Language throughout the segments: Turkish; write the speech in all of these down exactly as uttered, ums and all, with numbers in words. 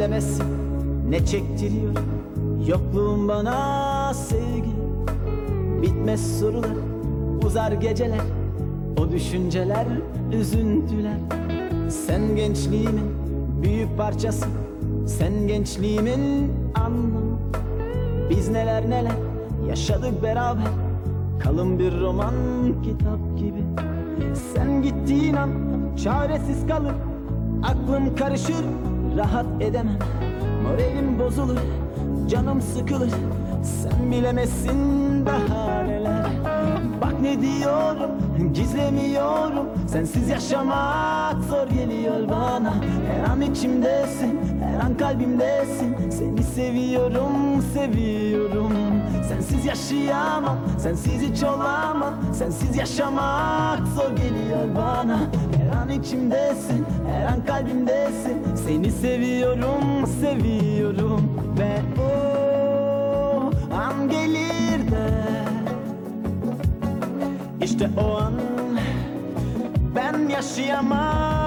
Söylemezsin ne çektiriyor yokluğun bana sevgi. Bitmez sorular, uzar geceler, o düşünceler, üzüntüler. Sen gençliğimin büyük parçası, sen gençliğimin anlamı. Biz neler neler yaşadık beraber, kalın bir roman kitap gibi. Sen gittiğin an çaresiz kalır, aklım karışır, rahat edemem. Moralim bozulur, canım sıkılır, sen bilemezsin daha neler. Bak ne diyorum, gizlemiyorum, sensiz yaşamak zor geliyor bana. Her an içimdesin, her an kalbimdesin, seni seviyorum, seviyorum. Sensiz yaşayamam, sensiz hiç olamam, sensiz yaşamak zor geliyor bana. Her an içimdesin, her an kalbimdesin, seni seviyorum, seviyorum. Ve o an gelir de, İşte o an ben yaşayamam.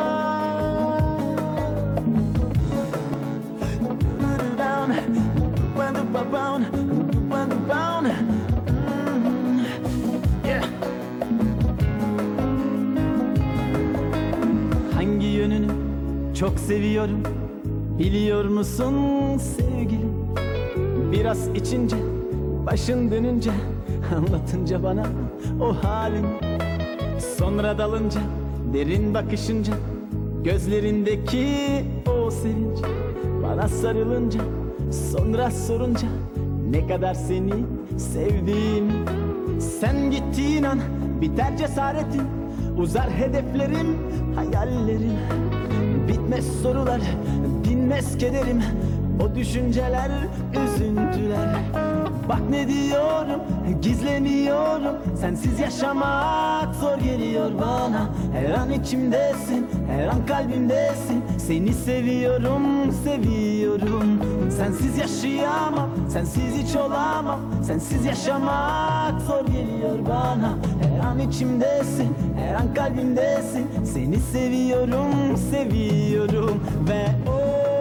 Hangi yönünü çok seviyorum biliyor musun sevgilim? Biraz içince, başın dönünce, anlatınca bana o halin. Sonra dalınca, derin bakışınca, gözlerindeki o sevinç. Bana sarılınca, sonra sorunca ne kadar seni sevdiğimi. Sen gittiğin an biter cesaretin, uzar hedeflerim, hayallerim. Bitmez sorular, dinmez kederim, o düşünceler, üzüntüler. Bak ne diyorum, gizlemiyorum, sensiz yaşamak zor geliyor bana. Her an içimdesin, her an kalbimdesin, seni seviyorum, seviyorum. Sensiz yaşayamam, sensiz hiç olamam, sensiz yaşamak zor geliyor bana. Her an içimdesin, her an kalbimdesin, seni seviyorum, seviyorum. Ve o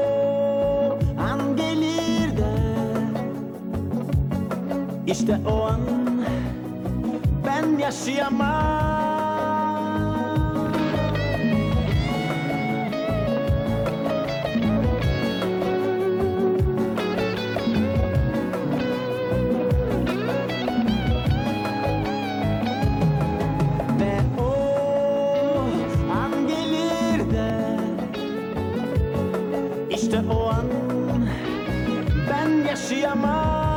an gelir de, İşte o an ben yaşayamam. Ve o an gelir de, İşte o an ben yaşayamam.